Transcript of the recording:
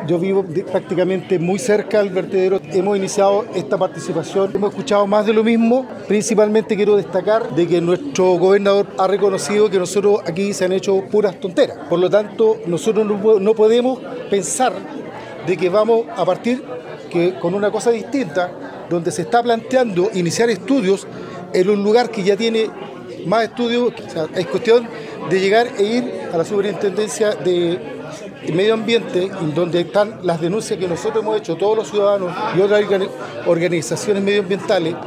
Yo vivo prácticamente muy cerca al vertedero. Hemos iniciado esta participación, hemos escuchado más de lo mismo. Principalmente quiero destacar de que nuestro gobernador ha reconocido que nosotros aquí se han hecho puras tonteras. Por lo tanto, nosotros no podemos pensar de que vamos a partir con una cosa distinta, donde se está planteando iniciar estudios en un lugar que ya tiene más estudios. O sea, es cuestión de llegar e ir a la Superintendencia de Medio Ambiente, en donde están las denuncias que nosotros hemos hecho, todos los ciudadanos y otras organizaciones medioambientales,